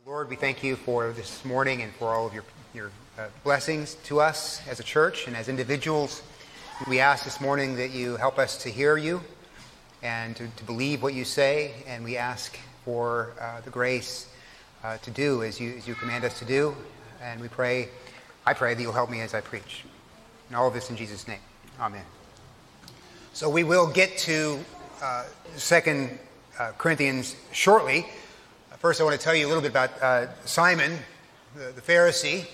Lord, we thank you for this morning and for all of your blessings to us as a church and as individuals. We ask this morning that you help us to hear you and to believe what you say, and we ask for the grace to do as you command us to do. And I pray that you'll help me as I preach. And all of this in Jesus' name. Amen. So we will get to 2 Corinthians shortly. First, I want to tell you a little bit about Simon, the Pharisee.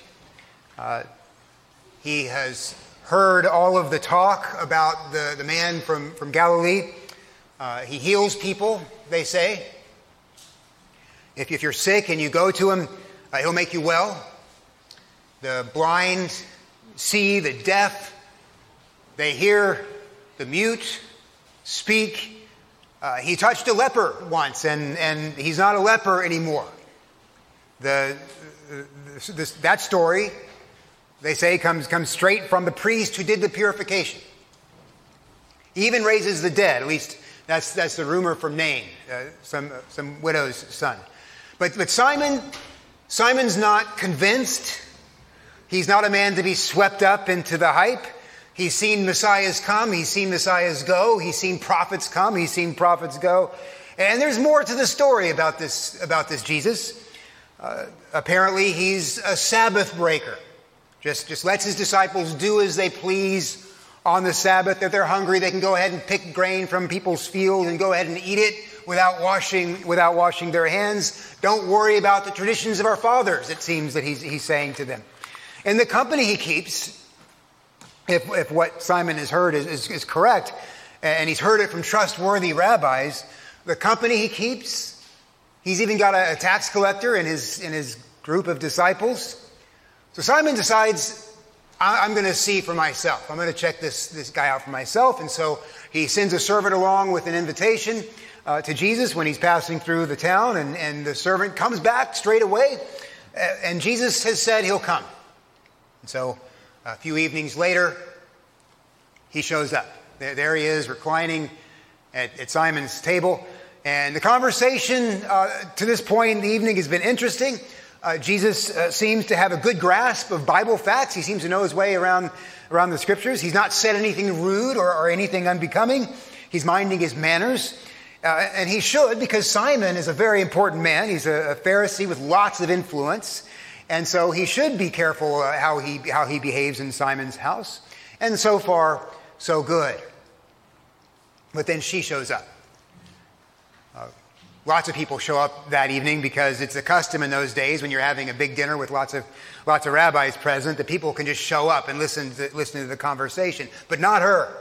He has heard all of the talk about the man from Galilee. He heals people, they say. If you're sick and you go to him, he'll make you well. The blind see, the deaf, they hear, the mute speak. He touched a leper once, and he's not a leper anymore. That story, they say, comes straight from the priest who did the purification. He even raises the dead. At least that's the rumor from Nain, some widow's son. But Simon's not convinced. He's not a man to be swept up into the hype. He's seen messiahs come. He's seen messiahs go. He's seen prophets come. He's seen prophets go. And there's more to the story about this Jesus. Apparently, he's a Sabbath breaker. Just lets his disciples do as they please on the Sabbath. If they're hungry, they can go ahead and pick grain from people's fields and go ahead and eat it without washing their hands. Don't worry about the traditions of our fathers, it seems that he's saying to them. And the company he keeps, if what Simon has heard is correct, and he's heard it from trustworthy rabbis, the company he keeps, he's even got a tax collector in his group of disciples. So Simon decides, I'm going to see for myself. I'm going to check this guy out for myself. And so he sends a servant along with an invitation to Jesus when he's passing through the town, and the servant comes back straight away, and Jesus has said he'll come. And so a few evenings later, he shows up. There he is, reclining at Simon's table. And the conversation to this point in the evening has been interesting. Jesus seems to have a good grasp of Bible facts. He seems to know his way around the scriptures. He's not said anything rude or anything unbecoming. He's minding his manners. And he should, because Simon is a very important man. He's a Pharisee with lots of influence. And so he should be careful how he behaves in Simon's house. And so far, so good. But then she shows up. Lots of people show up that evening because it's a custom in those days when you're having a big dinner with lots of rabbis present that people can just show up and listen to the conversation. But not her.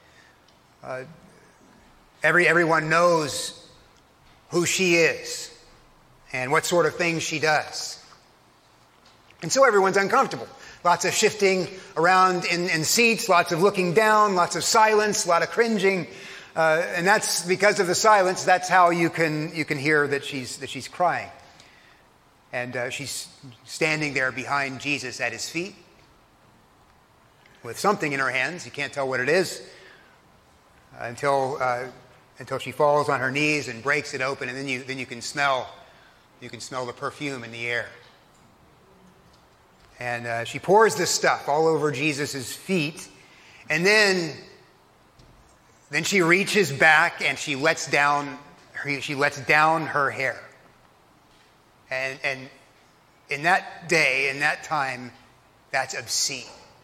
Everyone knows who she is and what sort of things she does. And so everyone's uncomfortable. Lots of shifting around in seats, lots of looking down, lots of silence, a lot of cringing. And that's because of the silence. That's how you can hear that she's crying. And she's standing there behind Jesus at his feet with something in her hands. You can't tell what it is until she falls on her knees and breaks it open, and then you can smell the perfume in the air. And she pours this stuff all over Jesus' feet. And then she reaches back and she lets down her hair. And in that day, in that time, that's obscene.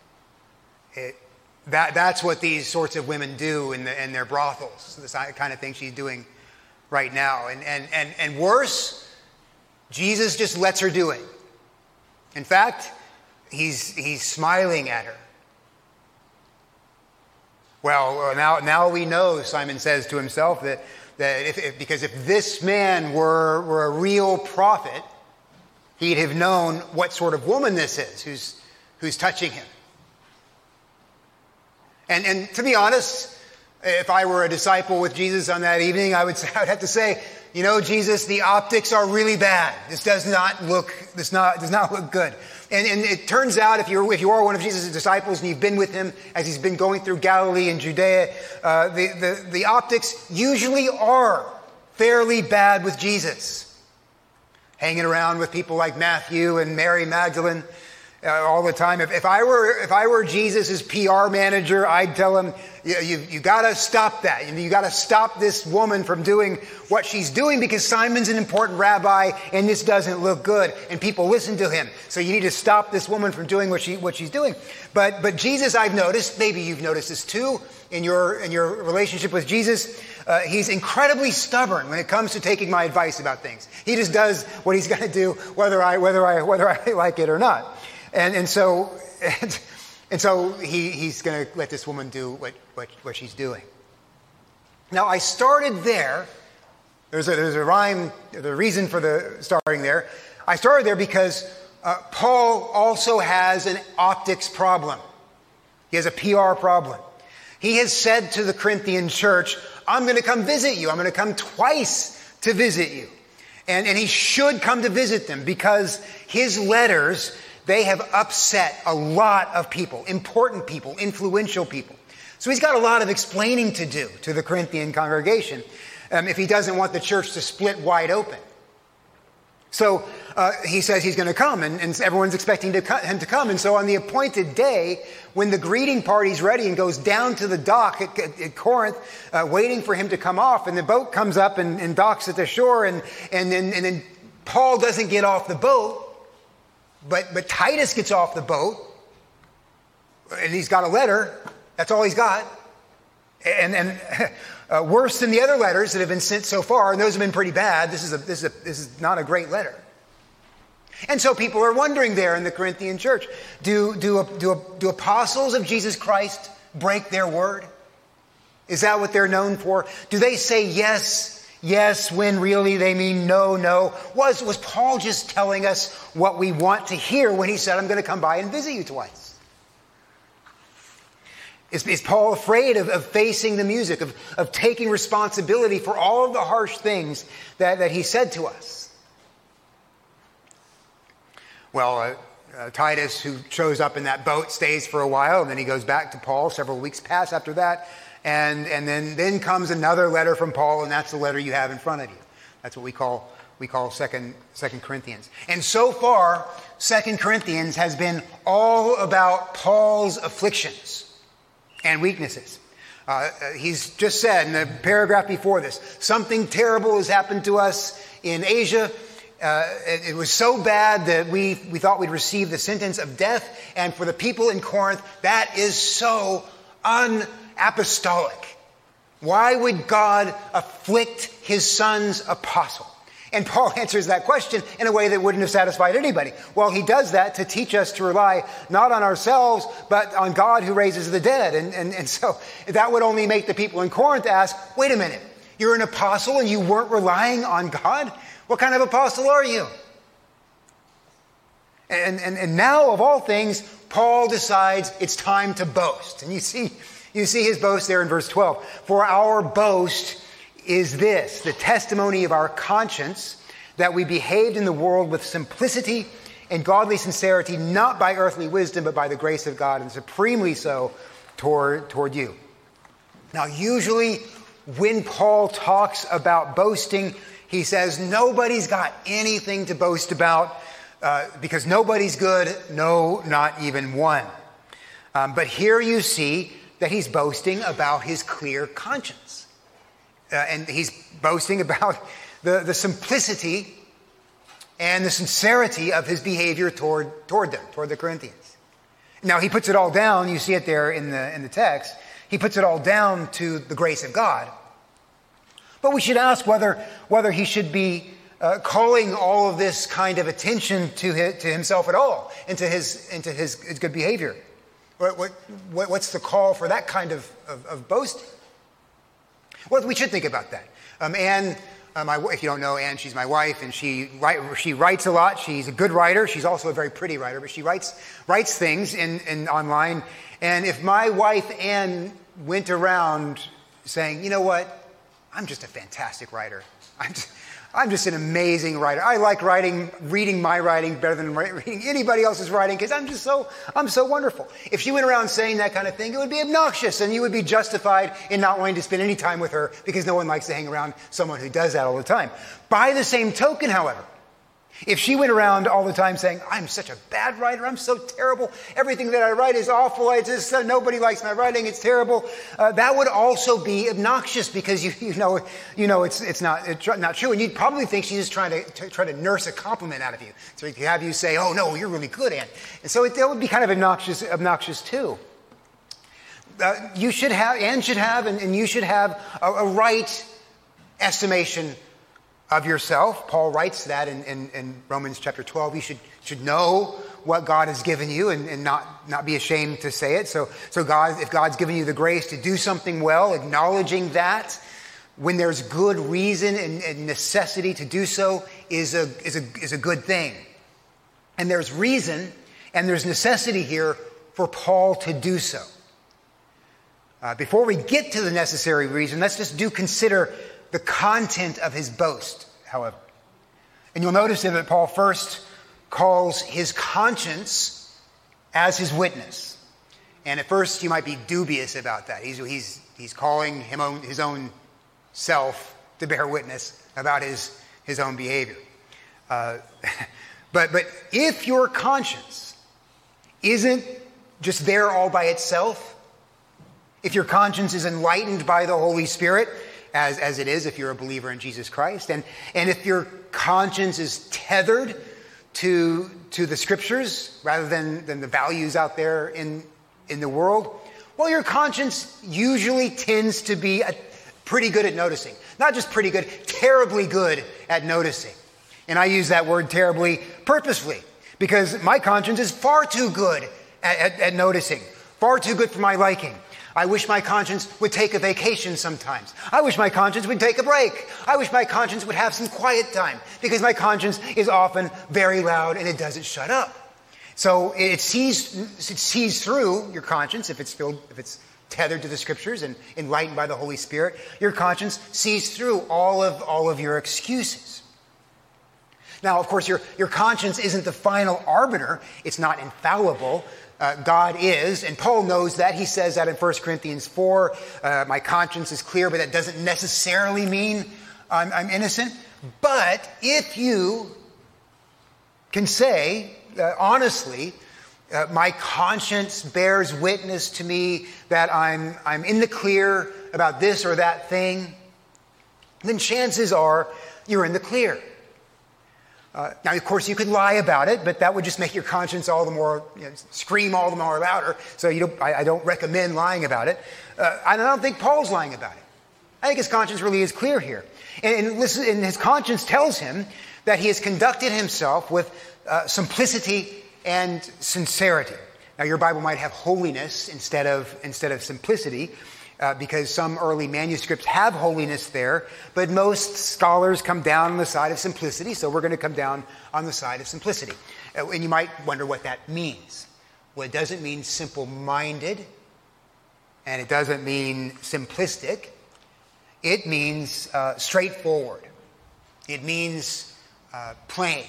That's what these sorts of women do in their brothels. This kind of thing she's doing right now. And worse, Jesus just lets her do it. In fact, He's smiling at her. Well, now we know, Simon says to himself, that because if this man were a real prophet, he'd have known what sort of woman this is who's touching him. And to be honest, if I were a disciple with Jesus on that evening, I would have to say, Jesus, the optics are really bad. This does not look good. And it turns out, if you are one of Jesus' disciples and you've been with him as he's been going through Galilee and Judea, the optics usually are fairly bad with Jesus. hanging around with people like Matthew and Mary Magdalene all the time. If I were Jesus' PR manager, I'd tell him, you got to stop that. You got to stop this woman from doing what she's doing because Simon's an important rabbi and this doesn't look good and people listen to him. So you need to stop this woman from doing what she's doing. But Jesus, I've noticed, maybe you've noticed this too in your relationship with Jesus, he's incredibly stubborn when it comes to taking my advice about things. He just does what he's going to do whether I like it or not. And so he's going to let this woman do what she's doing. Now, I started there. There's a rhyme, the reason for the starting there. I started there because Paul also has an optics problem. He has a PR problem. He has said to the Corinthian church, I'm going to come visit you. I'm going to come twice to visit you. And he should come to visit them because his letters, they have upset a lot of people, important people, influential people. So he's got a lot of explaining to do to the Corinthian congregation if he doesn't want the church to split wide open. So he says he's going to come, and everyone's expecting him to come. And so on the appointed day, when the greeting party's ready and goes down to the dock at Corinth, waiting for him to come off, and the boat comes up and docks at the shore, and then Paul doesn't get off the boat, but Titus gets off the boat, and he's got a letter. That's all he's got. And worse than the other letters that have been sent so far, and those have been pretty bad. This is not a great letter. And so people are wondering there in the Corinthian church, do apostles of Jesus Christ break their word? Is that what they're known for? Do they say yes, when really they mean no? Was Paul just telling us what we want to hear when he said, I'm going to come by and visit you twice? Is Paul afraid of facing the music, of taking responsibility for all of the harsh things that he said to us? Well, Titus, who shows up in that boat, stays for a while, and then he goes back to Paul. Several weeks pass after that. And then comes another letter from Paul, and that's the letter you have in front of you. That's what we call Second Corinthians. And so far, 2 Corinthians has been all about Paul's afflictions and weaknesses. He's just said in the paragraph before this, something terrible has happened to us in Asia. It was so bad that we thought we'd receive the sentence of death. And for the people in Corinth, that is so apostolic. Why would God afflict his son's apostle? And Paul answers that question in a way that wouldn't have satisfied anybody. Well, he does that to teach us to rely not on ourselves, but on God who raises the dead. And so that would only make the people in Corinth ask, wait a minute, you're an apostle and you weren't relying on God? What kind of apostle are you? And now, of all things, Paul decides it's time to boast. And you see his boast there in verse 12. For our boast is this, the testimony of our conscience, that we behaved in the world with simplicity and godly sincerity, not by earthly wisdom, but by the grace of God, and supremely so toward you. Now, usually when Paul talks about boasting, he says nobody's got anything to boast about because nobody's good, no, not even one. But here you see that he's boasting about his clear conscience. And he's boasting about the simplicity and the sincerity of his behavior toward the Corinthians. Now, he puts it all down. You see it there in the text. He puts it all down to the grace of God. But we should ask whether he should be calling all of this kind of attention to himself at all, and to his good behavior. What's the call for that kind of boasting? Well, we should think about that. Anne, if you don't know Anne, she's my wife, and she writes a lot. She's a good writer. She's also a very pretty writer, but she writes things in online. And if my wife Anne went around saying, you know what, I'm just a fantastic writer. I'm just an amazing writer. I like reading my writing better than reading anybody else's writing because I'm so wonderful. If she went around saying that kind of thing, it would be obnoxious and you would be justified in not wanting to spend any time with her because no one likes to hang around someone who does that all the time. By the same token, however, If she went around all the time saying, I'm such a bad writer, I'm so terrible, everything that I write is awful, nobody likes my writing, it's terrible, that would also be obnoxious because you know it's not true. And you'd probably think she's just trying to nurse a compliment out of you. So to have you say, oh no, you're really good, Anne. And so that would be kind of obnoxious too. You should have, Anne should have, and you should have a right estimation of yourself. Paul writes that in Romans chapter 12. You should know what God has given you and not be ashamed to say it. So God, if God's given you the grace to do something well, acknowledging that when there's good reason and necessity to do so is a good thing. And there's reason and there's necessity here for Paul to do so. Before we get to the necessary reason, let's just consider the content of his boast, however. And you'll notice that Paul first calls his conscience as his witness. And at first you might be dubious about that. He's calling his own self to bear witness about his own behavior. But if your conscience isn't just there all by itself, if your conscience is enlightened by the Holy Spirit, as it is if you're a believer in Jesus Christ, and if your conscience is tethered to the Scriptures rather than the values out there in the world, well, your conscience usually tends to be pretty good at noticing. Not just pretty good, terribly good at noticing. And I use that word terribly purposefully because my conscience is far too good at noticing, far too good for my liking. I wish my conscience would take a vacation sometimes. I wish my conscience would take a break. I wish my conscience would have some quiet time because my conscience is often very loud and it doesn't shut up. So it sees through your conscience if it's tethered to the Scriptures and enlightened by the Holy Spirit. Your conscience sees through all of your excuses. Now, of course, your conscience isn't the final arbiter. It's not infallible. God is, and Paul knows that. He says that in 1 Corinthians 4, my conscience is clear, but that doesn't necessarily mean I'm innocent. But if you can say, honestly, my conscience bears witness to me that I'm in the clear about this or that thing, then chances are you're in the clear. Now, of course, you could lie about it, but that would just make your conscience all the more, scream all the more louder. So I don't recommend lying about it. I don't think Paul's lying about it. I think his conscience really is clear here. And listen, and his conscience tells him that he has conducted himself with simplicity and sincerity. Now, your Bible might have holiness instead of simplicity. Because some early manuscripts have holiness there, but most scholars come down on the side of simplicity, so we're going to come down on the side of simplicity. And you might wonder what that means. Well, it doesn't mean simple-minded, and it doesn't mean simplistic. It means straightforward. It means plain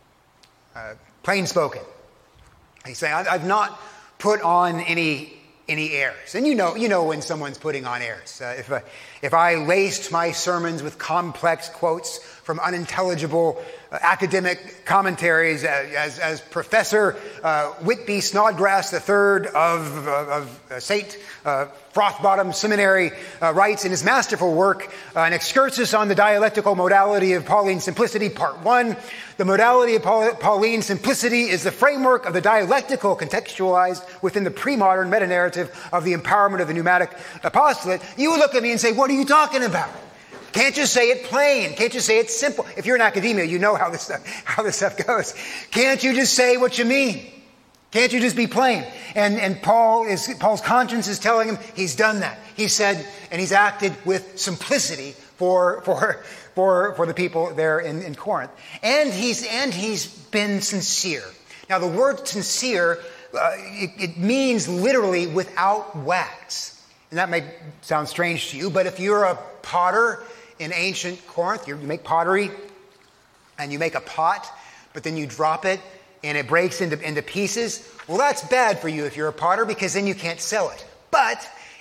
spoken. He's saying, I've not put on any airs. And you know when someone's putting on airs. If I laced my sermons with complex quotes from unintelligible academic commentaries as Professor Whitby Snodgrass III of St. Frothbottom Seminary writes in his masterful work, An Excursus on the Dialectical Modality of Pauline Simplicity, Part 1, the modality of Pauline simplicity is the framework of the dialectical contextualized within the pre-modern meta-narrative of the empowerment of the pneumatic apostolate. You would look at me and say, what are you talking about? Can't you say it plain? Can't you say it simple? If you're in academia, you know how this stuff goes. Can't you just say what you mean? Can't you just be plain? And Paul's conscience is telling him he's done that. He said, and he's acted with simplicity for the people there in Corinth. And he's been sincere. Now the word sincere, it means literally without wax. And that may sound strange to you, but if you're a potter in ancient Corinth, you make pottery and you make a pot, but then you drop it and it breaks into pieces. Well, that's bad for you if you're a potter because then you can't sell it. But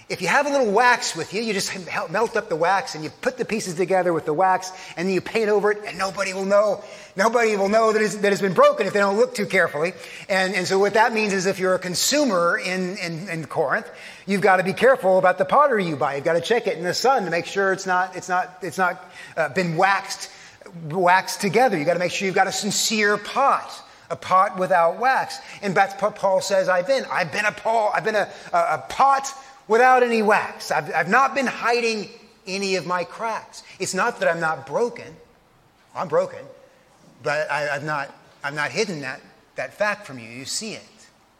if you have a little wax with you, you just melt up the wax and you put the pieces together with the wax and then you paint over it and nobody will know that it's been broken if they don't look too carefully. And so what that means is if you're a consumer in Corinth, you've got to be careful about the pottery you buy. You've got to check it in the sun to make sure it's not been waxed together. You've got to make sure you've got a sincere pot. A pot without wax. And that's what Paul says I've been. I've been a pot without any wax. I've not been hiding any of my cracks. It's not that I'm not broken. I'm broken. But I've not hidden that fact from you. You see it.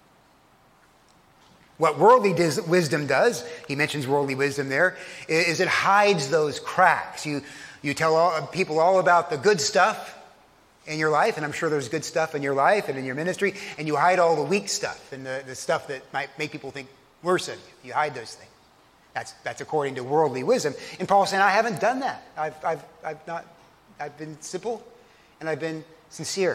What worldly wisdom does, he mentions worldly wisdom there, is it hides those cracks. You tell people all about the good stuff in your life, and I'm sure there's good stuff in your life and in your ministry, and you hide all the weak stuff and the stuff that might make people think worse of you. You hide those things. That's according to worldly wisdom. And Paul's saying, I haven't done that. I've been simple and I've been sincere.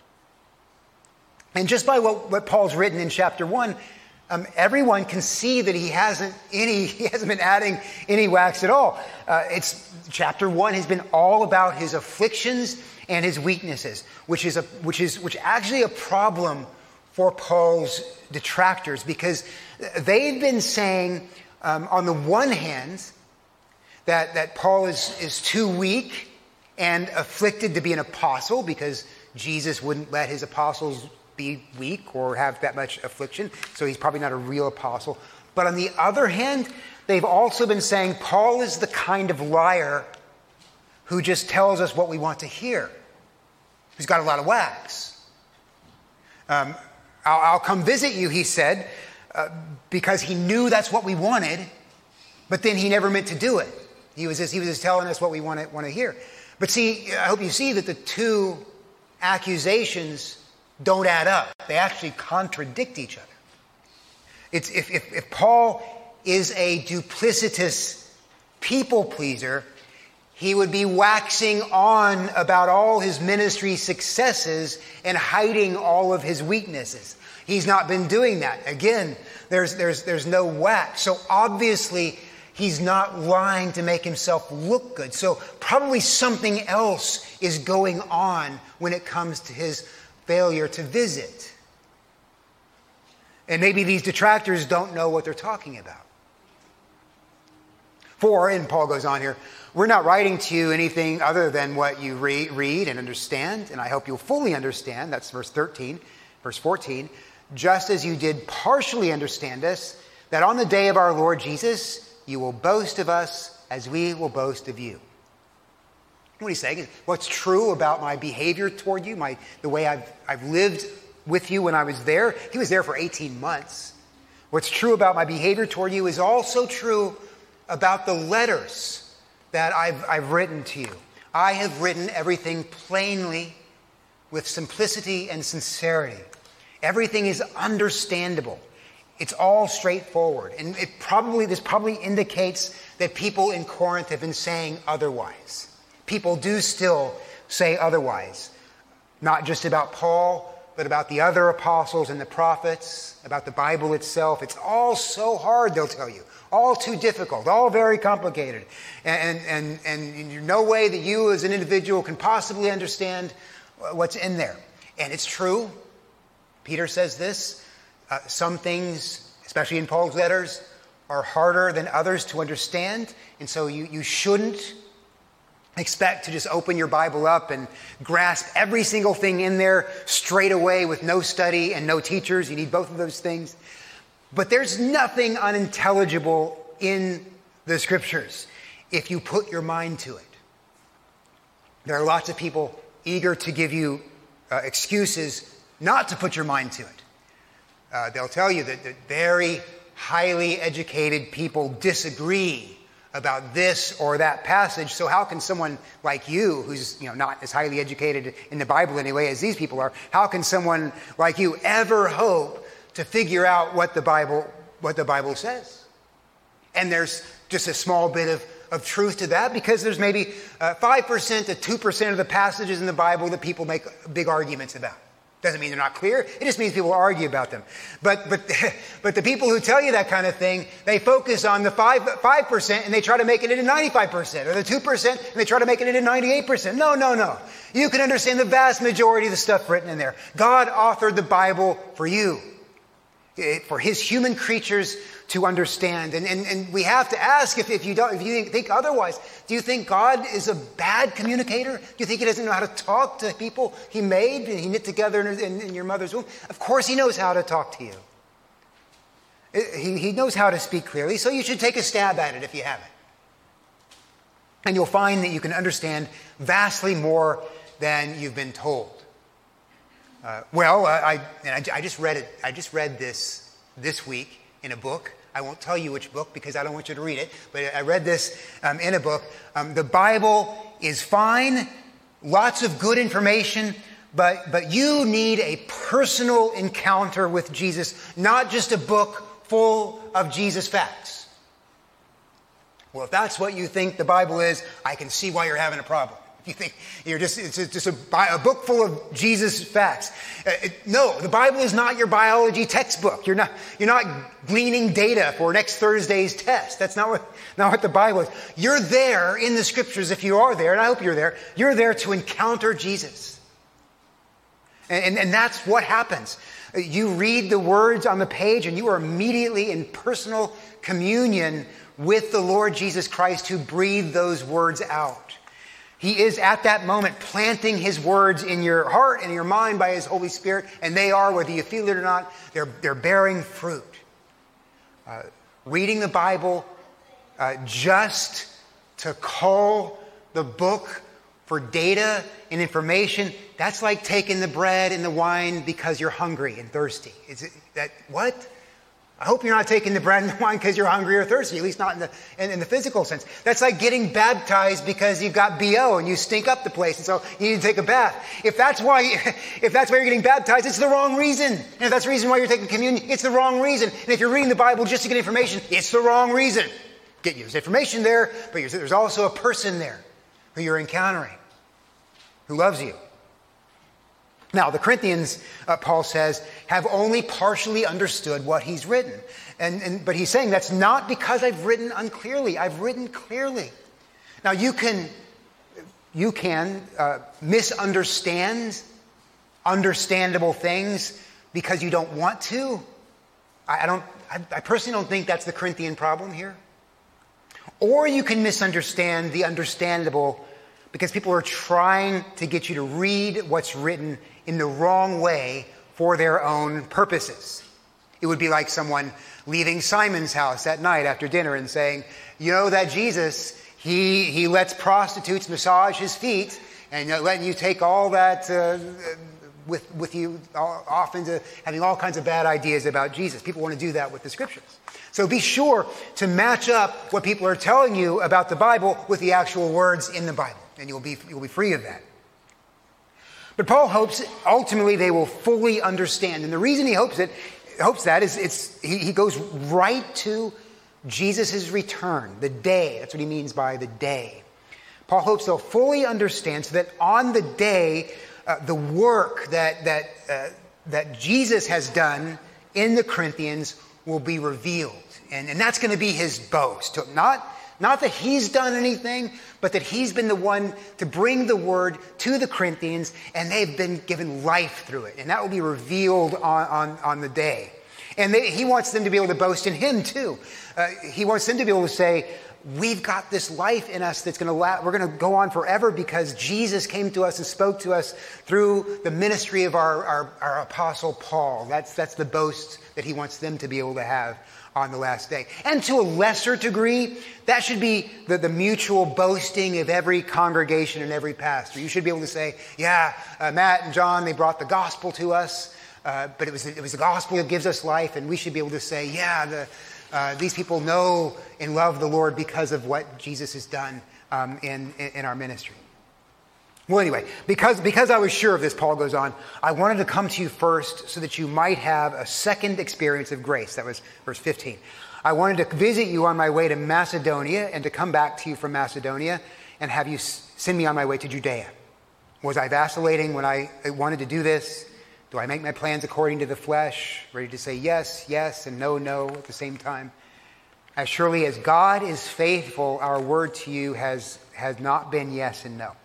And just by what Paul's written in chapter 1, everyone can see that he hasn't been adding any wax at all. It's chapter 1 has been all about his afflictions and his weaknesses, which actually a problem for Paul's detractors, because they've been saying, on the one hand, that Paul is too weak and afflicted to be an apostle because Jesus wouldn't let his apostles be weak or have that much affliction, so he's probably not a real apostle. But on the other hand, they've also been saying Paul is the kind of liar who just tells us what we want to hear. He's got a lot of wax. I'll come visit you, he said, because he knew that's what we wanted, but then he never meant to do it. He was just telling us what we want to hear. But see, I hope you see that the two accusations don't add up. They actually contradict each other. If Paul is a duplicitous people pleaser, he would be waxing on about all his ministry successes and hiding all of his weaknesses. He's not been doing that. Again, there's no wax. So obviously, he's not lying to make himself look good. So probably something else is going on when it comes to his failure to visit. And maybe these detractors don't know what they're talking about. For, and Paul goes on here, we're not writing to you anything other than what you read and understand, and I hope you'll fully understand. That's verse 13. Verse 14, just as you did partially understand us, that on the day of our Lord Jesus, you will boast of us as we will boast of you. What he's saying is, what's true about my behavior toward you, the way I've lived with you when I was there. He was there for 18 months. What's true about my behavior toward you is also true about the letters that I've written to you. I have written everything plainly with simplicity and sincerity. Everything is understandable. It's all straightforward. And this probably indicates that people in Corinth have been saying otherwise. People do still say otherwise. Not just about Paul, but about the other apostles and the prophets, about the Bible itself. It's all so hard, they'll tell you. All too difficult, all very complicated. And in no way that you as an individual can possibly understand what's in there. And it's true. Peter says this. Some things, especially in Paul's letters, are harder than others to understand. And so you shouldn't expect to just open your Bible up and grasp every single thing in there straight away with no study and no teachers. You need both of those things. But there's nothing unintelligible in the Scriptures if you put your mind to it. There are lots of people eager to give you excuses not to put your mind to it. They'll tell you that very highly educated people disagree about this or that passage. So how can someone like you, who's not as highly educated in the Bible anyway as these people are, how can someone like you ever hope to figure out what the Bible says? And there's just a small bit of truth to that, because there's maybe 5% to 2% of the passages in the Bible that people make big arguments about. Doesn't mean they're not clear. It just means people argue about them. But the people who tell you that kind of thing, they focus on the 5% and they try to make it into 95%, or the 2% and they try to make it into 98%. No. You can understand the vast majority of the stuff written in there. God authored the Bible for you, for his human creatures to understand. And we have to ask, if you think otherwise, do you think God is a bad communicator? Do you think he doesn't know how to talk to people he made and he knit together in your mother's womb? Of course he knows how to talk to you. He knows how to speak clearly, so you should take a stab at it if you haven't. And you'll find that you can understand vastly more than you've been told. I just read it. I just read this week in a book. I won't tell you which book because I don't want you to read it, but I read this in a book. The Bible is fine, lots of good information, but you need a personal encounter with Jesus, not just a book full of Jesus facts. Well, if that's what you think the Bible is, I can see why you're having a problem. You think it's just a book full of Jesus facts. No, the Bible is not your biology textbook. You're not gleaning data for next Thursday's test. That's not what the Bible is. You're there in the scriptures, if you are there, and I hope you're there. You're there to encounter Jesus. And that's what happens. You read the words on the page and you are immediately in personal communion with the Lord Jesus Christ who breathed those words out. He is at that moment planting his words in your heart and your mind by his Holy Spirit, and they are, whether you feel it or not, they're bearing fruit. Reading the Bible just to cull the book for data and information, that's like taking the bread and the wine because you're hungry and thirsty. Is it that what? I hope you're not taking the bread and the wine because you're hungry or thirsty, at least not in the physical sense. That's like getting baptized because you've got BO and you stink up the place, and so you need to take a bath. If that's why you're getting baptized, it's the wrong reason. And if that's the reason why you're taking communion, it's the wrong reason. And if you're reading the Bible just to get information, it's the wrong reason. There's information there, but there's also a person there who you're encountering, who loves you. Now, the Corinthians, Paul says, have only partially understood what he's written. But he's saying that's not because I've written unclearly. I've written clearly. Now, you can misunderstand understandable things because you don't want to. I personally don't think that's the Corinthian problem here. Or you can misunderstand the understandable because people are trying to get you to read what's written in the wrong way for their own purposes. It would be like someone leaving Simon's house at night after dinner and saying, you know that Jesus, he lets prostitutes massage his feet and letting you take all that with you off into having all kinds of bad ideas about Jesus. People want to do that with the scriptures. So be sure to match up what people are telling you about the Bible with the actual words in the Bible, and you'll be free of that. But Paul hopes ultimately they will fully understand. And the reason he hopes that is he goes right to Jesus' return, the day. That's what he means by the day. Paul hopes they'll fully understand so that on the day, the work that Jesus has done in the Corinthians will be revealed. And that's going to be his boast. Not that he's done anything, but that he's been the one to bring the word to the Corinthians, and they've been given life through it. And that will be revealed on the day. And he wants them to be able to boast in him too. He wants them to be able to say, we've got this life in us that's going to we're going to go on forever because Jesus came to us and spoke to us through the ministry of our apostle Paul. That's the boast that he wants them to be able to have on the last day. And to a lesser degree, that should be the mutual boasting of every congregation and every pastor. You should be able to say, Matt and John, they brought the gospel to us, but it was the gospel that gives us life, and we should be able to say, these people know and love the Lord because of what Jesus has done in our ministry. Well, anyway, because I was sure of this, Paul goes on, I wanted to come to you first so that you might have a second experience of grace. That was verse 15. I wanted to visit you on my way to Macedonia and to come back to you from Macedonia and have you send me on my way to Judea. Was I vacillating when I wanted to do this? Do I make my plans according to the flesh, ready to say yes, yes, and no, no at the same time? As surely as God is faithful, our word to you has not been yes and no.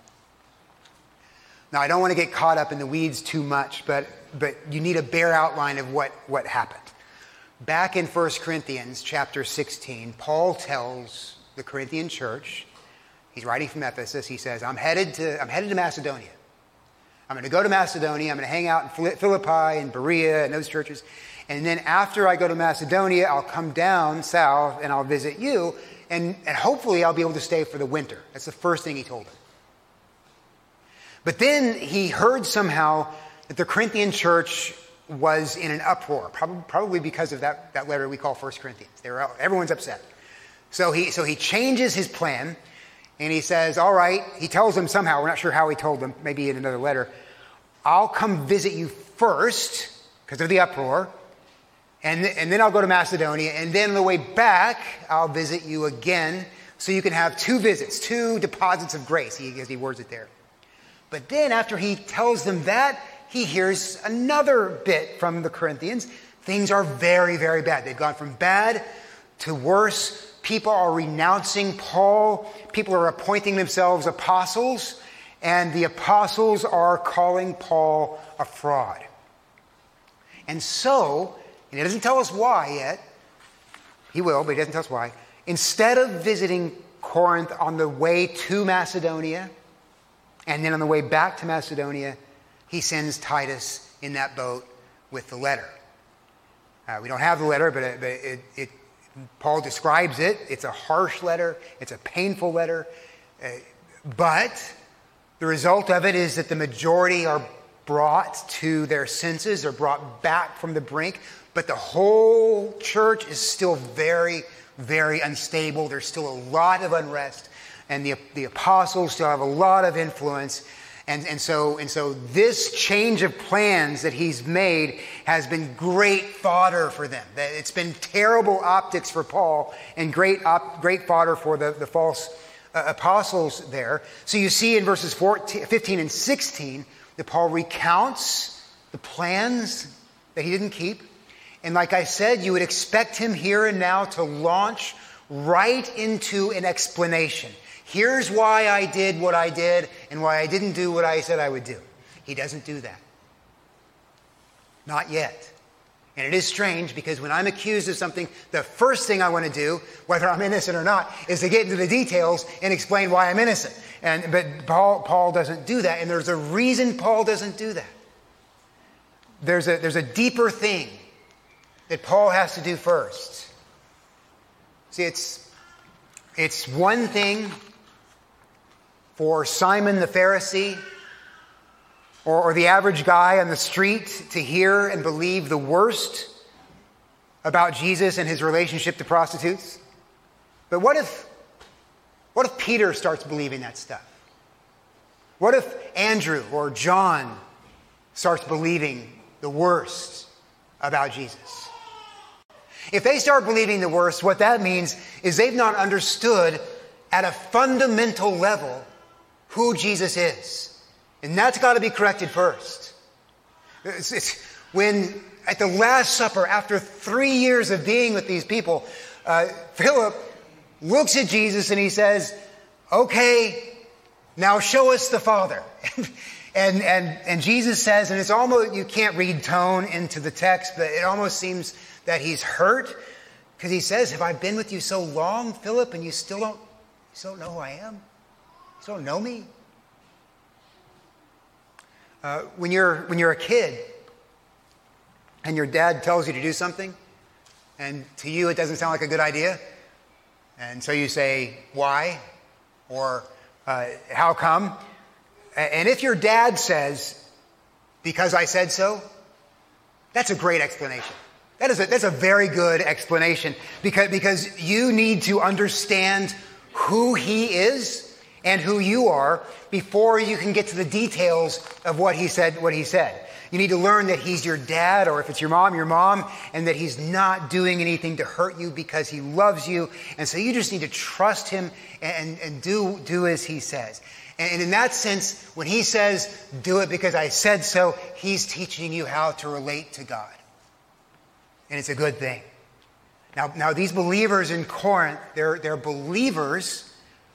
Now, I don't want to get caught up in the weeds too much, but you need a bare outline of what happened. Back in 1 Corinthians chapter 16, Paul tells the Corinthian church, he's writing from Ephesus, he says, I'm headed to Macedonia. I'm going to go to Macedonia. I'm going to hang out in Philippi and Berea and those churches. And then after I go to Macedonia, I'll come down south and I'll visit you. And hopefully I'll be able to stay for the winter. That's the first thing he told them. But then he heard somehow that the Corinthian church was in an uproar, probably because of that letter we call 1 Corinthians. Everyone's upset. So he changes his plan, and he says, all right, he tells them somehow, we're not sure how he told them, maybe in another letter, I'll come visit you first because of the uproar, and then I'll go to Macedonia, and then on the way back, I'll visit you again, so you can have two visits, two deposits of grace, as he words it there. But then after he tells them that, he hears another bit from the Corinthians. Things are very, very bad. They've gone from bad to worse. People are renouncing Paul. People are appointing themselves apostles. And the apostles are calling Paul a fraud. And so, and he doesn't tell us why yet. He will, but he doesn't tell us why. Instead of visiting Corinth on the way to Macedonia, and then on the way back to Macedonia, he sends Titus in that boat with the letter. We don't have the letter, but Paul describes it. It's a harsh letter. It's a painful letter. But the result of it is that the majority are brought to their senses. They're brought back from the brink. But the whole church is still very, very unstable. There's still a lot of unrest. And the apostles still have a lot of influence. And so this change of plans that he's made has been great fodder for them. It's been terrible optics for Paul and great fodder for the false apostles there. So you see in verses 15 and 16 that Paul recounts the plans that he didn't keep. And like I said, you would expect him here and now to launch right into an explanation. Here's why I did what I did and why I didn't do what I said I would do. He doesn't do that. Not yet. And it is strange because when I'm accused of something, the first thing I want to do, whether I'm innocent or not, is to get into the details and explain why I'm innocent. But Paul doesn't do that, and there's a reason Paul doesn't do that. There's a deeper thing that Paul has to do first. See, it's one thing for Simon the Pharisee or the average guy on the street to hear and believe the worst about Jesus and his relationship to prostitutes. But what if Peter starts believing that stuff? What if Andrew or John starts believing the worst about Jesus? If they start believing the worst, what that means is they've not understood at a fundamental level who Jesus is. And that's got to be corrected first. It's when at the Last Supper, after 3 years of being with these people, Philip looks at Jesus and he says, okay, now show us the Father. and Jesus says, and it's almost, you can't read tone into the text, but it almost seems that he's hurt because he says, have I been with you so long, Philip, and you still don't know who I am? You don't know me? When you're a kid and your dad tells you to do something and to you it doesn't sound like a good idea, and so you say, why? Or how come? And if your dad says, because I said so, that's a great explanation. That's a very good explanation because you need to understand who he is and who you are before you can get to the details of what he said. You need to learn that he's your dad, or if it's your mom, and that he's not doing anything to hurt you because he loves you. And so you just need to trust him and do as he says. And in that sense, when he says, do it because I said so, he's teaching you how to relate to God. And it's a good thing. Now these believers in Corinth, they're believers.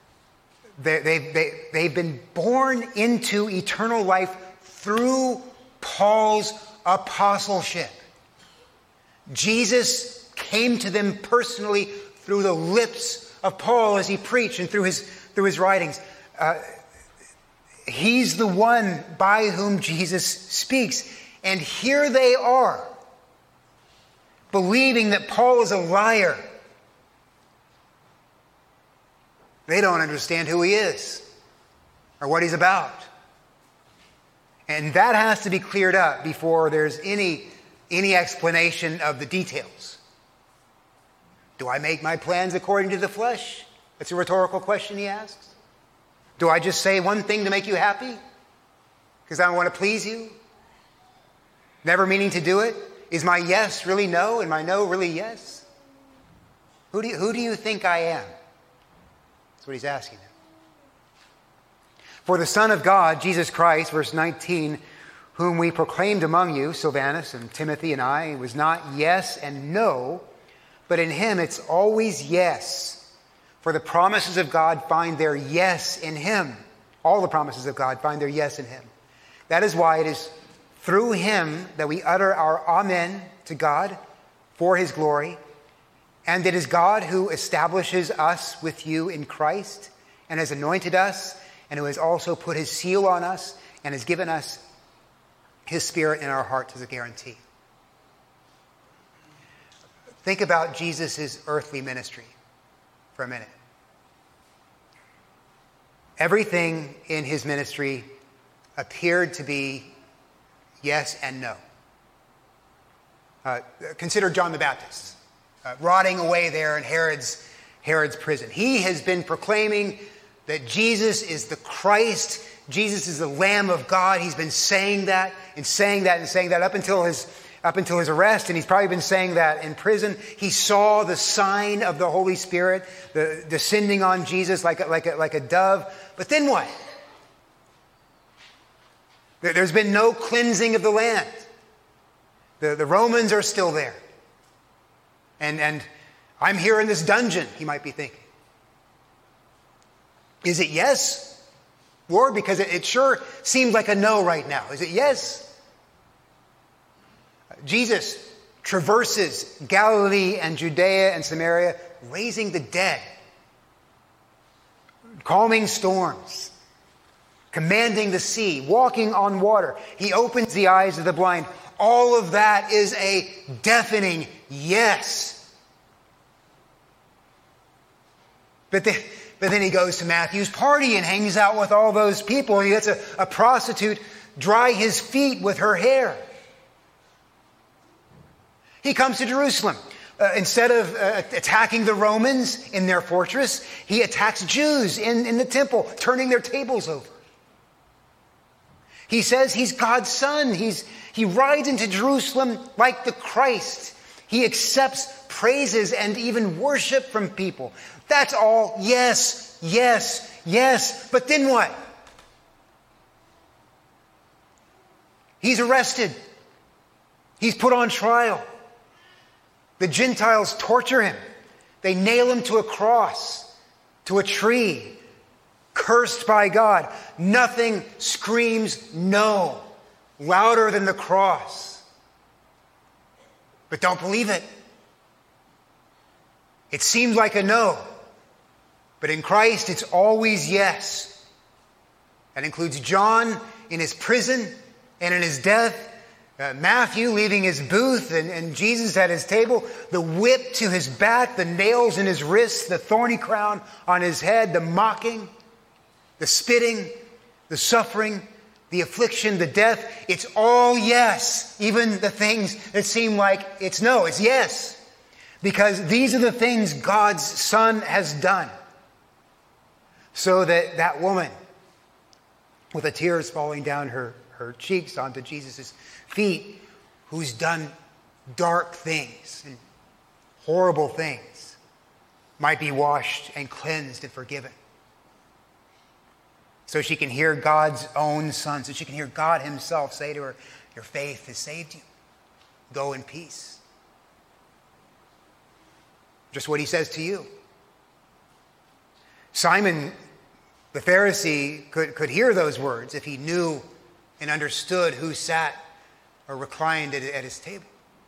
They've been born into eternal life through Paul's apostleship. Jesus came to them personally through the lips of Paul as he preached and through his writings. He's the one by whom Jesus speaks. And here they are, believing that Paul is a liar. They don't understand who he is or what he's about. And that has to be cleared up before there's any explanation of the details. Do I make my plans according to the flesh? That's a rhetorical question he asks. Do I just say one thing to make you happy? Because I want to please you? Never meaning to do it? Is my yes really no and my no really yes? Who do you think I am? That's what he's asking them. For the Son of God, Jesus Christ, verse 19, whom we proclaimed among you, Silvanus and Timothy and I, was not yes and no, but in him it's always yes. For the promises of God find their yes in him. All the promises of God find their yes in him. That is why it is through him that we utter our amen to God for his glory. And it is God who establishes us with you in Christ and has anointed us, and who has also put his seal on us and has given us his Spirit in our hearts as a guarantee. Think about Jesus' earthly ministry for a minute. Everything in his ministry appeared to be yes and no. Consider John the Baptist, rotting away there in Herod's prison. He has been proclaiming that Jesus is the Christ. Jesus is the Lamb of God. He's been saying that and saying that and saying that up until his arrest, and he's probably been saying that in prison. He saw the sign of the Holy Spirit descending on Jesus like a dove. But then what? There's been no cleansing of the land. The Romans are still there. And I'm here in this dungeon, he might be thinking. Is it yes, Lord? Because it sure seems like a no right now. Is it yes? Jesus traverses Galilee and Judea and Samaria, raising the dead, calming storms, commanding the sea, walking on water. He opens the eyes of the blind. All of that is a deafening yes. But then he goes to Matthew's party and hangs out with all those people. He lets a prostitute dry his feet with her hair. He comes to Jerusalem. Instead of attacking the Romans in their fortress, he attacks Jews in the temple, turning their tables over. He says he's God's son. He rides into Jerusalem like the Christ. He accepts praises and even worship from people. That's all yes, yes, yes. But then what? He's arrested. He's put on trial. The Gentiles torture him. They nail him to a cross, to a tree, cursed by God. Nothing screams no louder than the cross. But don't believe it. It seems like a no. But in Christ, it's always yes. That includes John in his prison and in his death. Matthew leaving his booth and Jesus at his table, the whip to his back, the nails in his wrists, the thorny crown on his head, the mocking, the spitting, the suffering, the affliction, the death. It's all yes. Even the things that seem like it's no, it's yes. Because these are the things God's Son has done. so that that woman, with the tears falling down her cheeks onto Jesus' feet, who's done dark things and horrible things, might be washed and cleansed and forgiven. So she can hear God's own Son, so she can hear God himself say to her, your faith has saved you. Go in peace. Just what he says to you. Simon the Pharisee could hear those words if he knew and understood who sat or reclined at his table.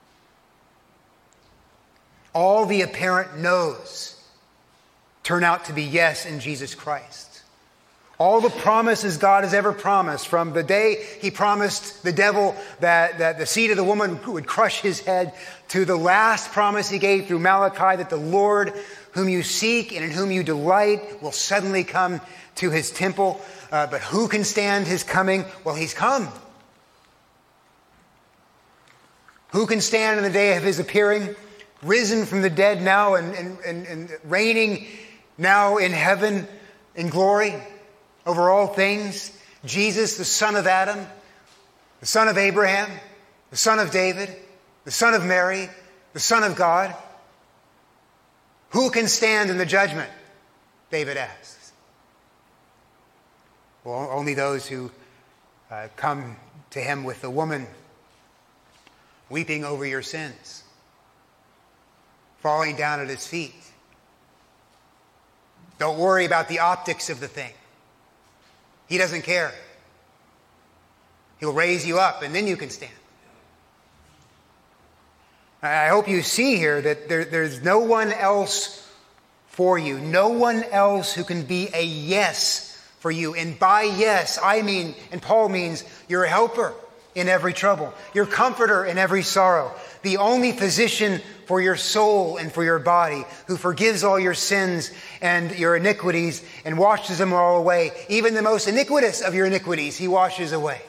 All the apparent no's turn out to be yes in Jesus Christ. All the promises God has ever promised, from the day he promised the devil that the seed of the woman would crush his head, to the last promise he gave through Malachi that the Lord whom you seek and in whom you delight will suddenly come to his temple. But who can stand his coming? Well, he's come. Who can stand in the day of his appearing? Risen from the dead now and reigning now in heaven in glory over all things. Jesus, the son of Adam, the son of Abraham, the son of David, the son of Mary, the son of God. Who can stand in the judgment? David asks. Well, only those who come to him with the woman weeping over your sins, falling down at his feet. Don't worry about the optics of the thing. He doesn't care. He'll raise you up and then you can stand. I hope you see here that there's no one else for you. No one else who can be a yes for you. And by yes, I mean, and Paul means, your helper in every trouble, your comforter in every sorrow, the only physician for your soul and for your body, who forgives all your sins and your iniquities and washes them all away. Even the most iniquitous of your iniquities, he washes away.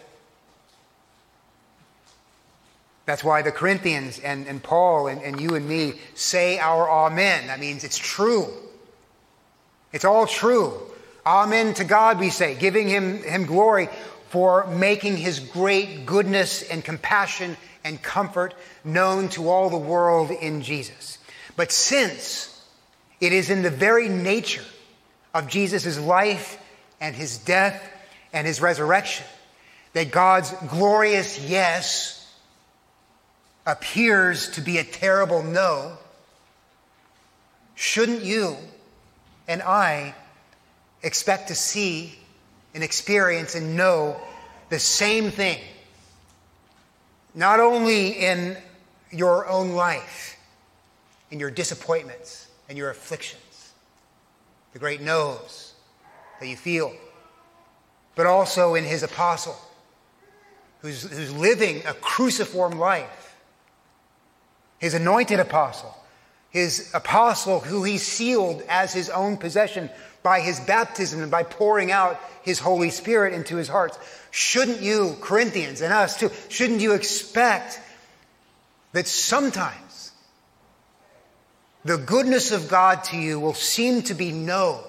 That's why the Corinthians and Paul and you and me say our amen. That means it's true. It's all true. Amen to God, we say, giving him glory for making his great goodness and compassion and comfort known to all the world in Jesus. But since it is in the very nature of Jesus' life and his death and his resurrection that God's glorious yes appears to be a terrible no, shouldn't you and I expect to see and experience and know the same thing, not only in your own life, in your disappointments and your afflictions, the great no's that you feel, but also in his apostle, who's living a cruciform life, his anointed apostle, his apostle who he sealed as his own possession by his baptism and by pouring out his Holy Spirit into his hearts. Shouldn't you, Corinthians, and us too, shouldn't you expect that sometimes the goodness of God to you will seem to be no,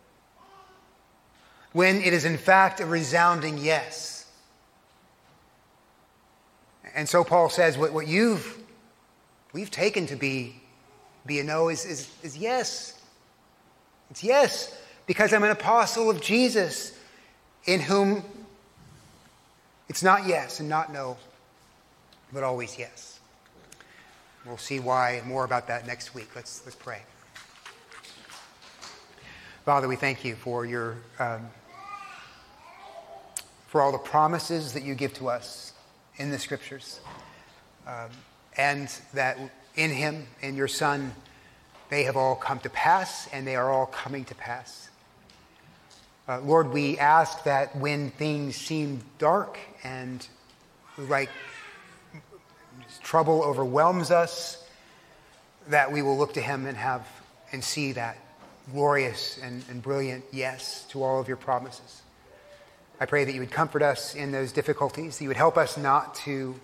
when it is in fact a resounding yes? And so Paul says what we've taken to be a no is yes. It's yes, because I'm an apostle of Jesus, in whom it's not yes and not no, but always yes. We'll see why, more about that next week. Let's pray. Father, we thank you for your for all the promises that you give to us in the Scriptures, and that in him, in your Son, they have all come to pass, and they are all coming to pass. Lord, we ask that when things seem dark and like trouble overwhelms us, that we will look to him and see that glorious and brilliant yes to all of your promises. I pray that you would comfort us in those difficulties, that you would help us not to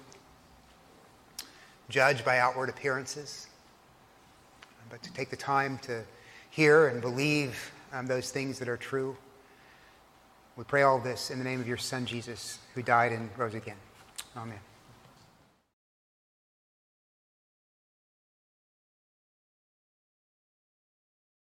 judge by outward appearances, but to take the time to hear and believe those things that are true. We pray all this in the name of your Son, Jesus, who died and rose again. Amen.